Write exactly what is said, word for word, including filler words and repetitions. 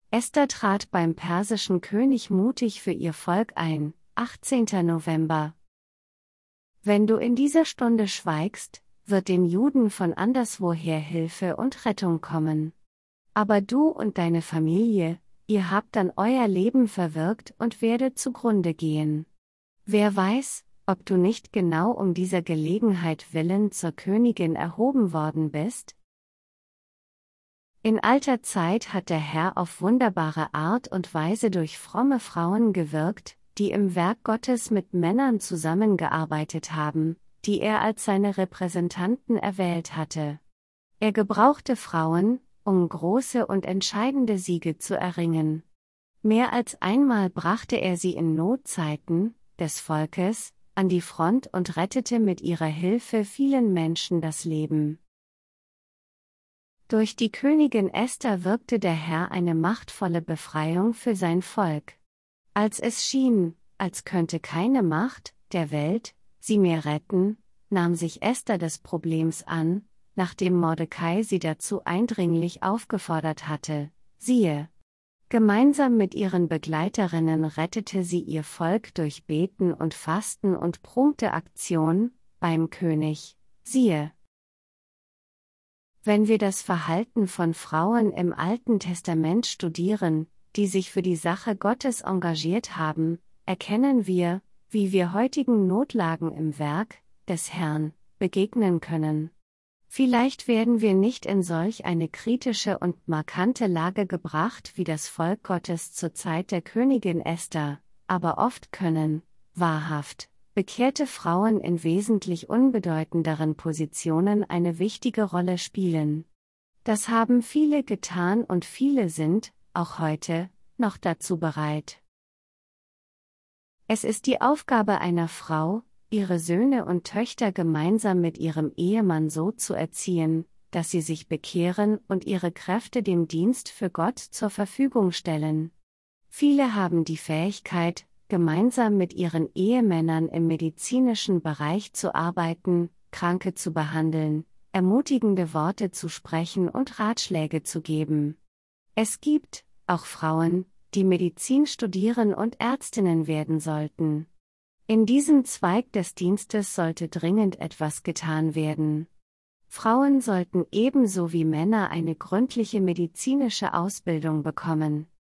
Esther trat beim persischen König mutig für ihr Volk ein, achtzehnter November. Wenn du in dieser Stunde schweigst, wird den Juden von anderswoher Hilfe und Rettung kommen. Aber du und deine Familie, ihr habt dann euer Leben verwirkt und werdet zugrunde gehen. Wer weiß, ob du nicht genau um dieser Gelegenheit willen zur Königin erhoben worden bist? In alter Zeit hat der Herr auf wunderbare Art und Weise durch fromme Frauen gewirkt, die im Werk Gottes mit Männern zusammengearbeitet haben, die er als seine Repräsentanten erwählt hatte. Er gebrauchte Frauen, um große und entscheidende Siege zu erringen. Mehr als einmal brachte er sie in Notzeiten des Volkes an die Front und rettete mit ihrer Hilfe vielen Menschen das Leben. Durch die Königin Esther wirkte der Herr eine machtvolle Befreiung für sein Volk. Als es schien, als könnte keine Macht der Welt sie mehr retten, nahm sich Esther des Problems an, nachdem Mordecai sie dazu eindringlich aufgefordert hatte. Siehe, gemeinsam mit ihren Begleiterinnen rettete sie ihr Volk durch Beten und Fasten und prompte Aktion beim König. Siehe. Wenn wir das Verhalten von Frauen im Alten Testament studieren, die sich für die Sache Gottes engagiert haben, erkennen wir, wie wir heutigen Notlagen im Werk des Herrn begegnen können. Vielleicht werden wir nicht in solch eine kritische und markante Lage gebracht wie das Volk Gottes zur Zeit der Königin Esther, aber oft können, wahrhaft, bekehrte Frauen in wesentlich unbedeutenderen Positionen eine wichtige Rolle spielen. Das haben viele getan und viele sind, auch heute, noch dazu bereit. Es ist die Aufgabe einer Frau, ihre Söhne und Töchter gemeinsam mit ihrem Ehemann so zu erziehen, dass sie sich bekehren und ihre Kräfte dem Dienst für Gott zur Verfügung stellen. Viele haben die Fähigkeit, gemeinsam mit ihren Ehemännern im medizinischen Bereich zu arbeiten, Kranke zu behandeln, ermutigende Worte zu sprechen und Ratschläge zu geben. Es gibt auch Frauen, die Medizin studieren und Ärztinnen werden sollten. In diesem Zweig des Dienstes sollte dringend etwas getan werden. Frauen sollten ebenso wie Männer eine gründliche medizinische Ausbildung bekommen.